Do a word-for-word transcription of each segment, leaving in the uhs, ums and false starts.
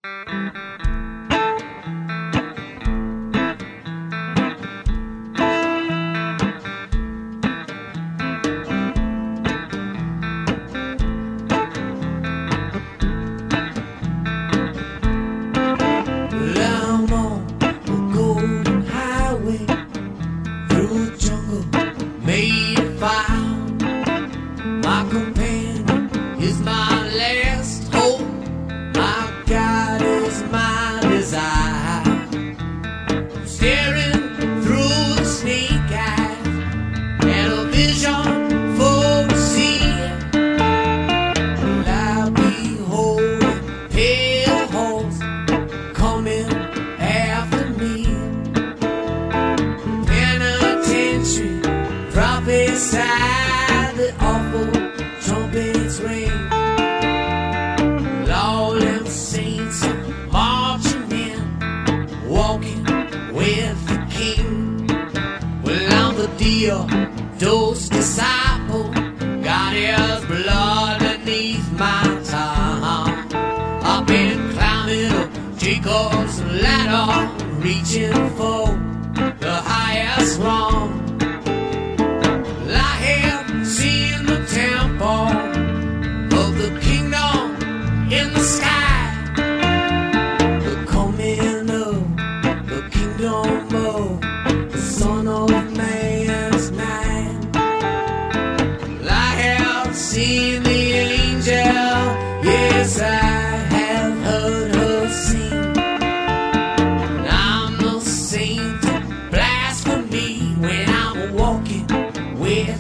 Made a fire. My companion is my last hope. My God is my desire. Staring through the snake eyes and a vision for the sea. Will I behold a pale horse coming after me? Penitentiary prophesied the awful trumpets ring. All them saints marching in, walking with the King. Well, I'm the deal, those disciples got his blood beneath my tongue. I've been climbing up Jacob's ladder, reaching for the highest rung. Seeing the temple of the kingdom in the sky, the coming of the kingdom of the Son of Man's night. I have seen the angel, yes, I have heard her sing. And I'm the saint of blasphemy when I'm walking with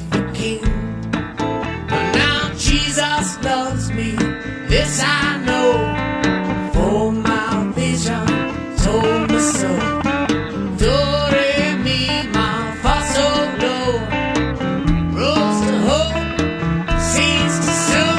Jesus loves me, this I know, for my vision told me so. Do re mi ma fa sol do, rose to hope, seeds to sow.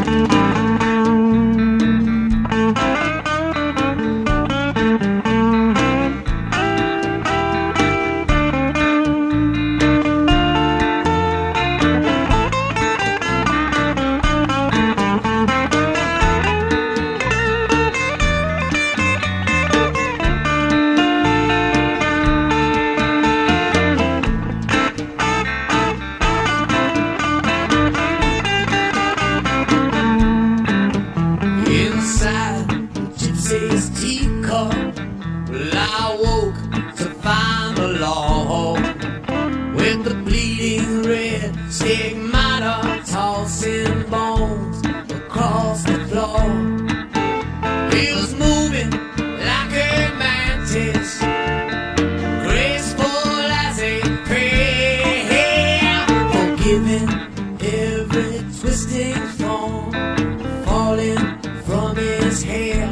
Inside the gypsy's teacup, well, I woke to find the Lord with the bleeding red stigmata tossing bones across the floor. He was moving like a mantis, graceful as a prayer, forgiving every twisting form falling from his hair.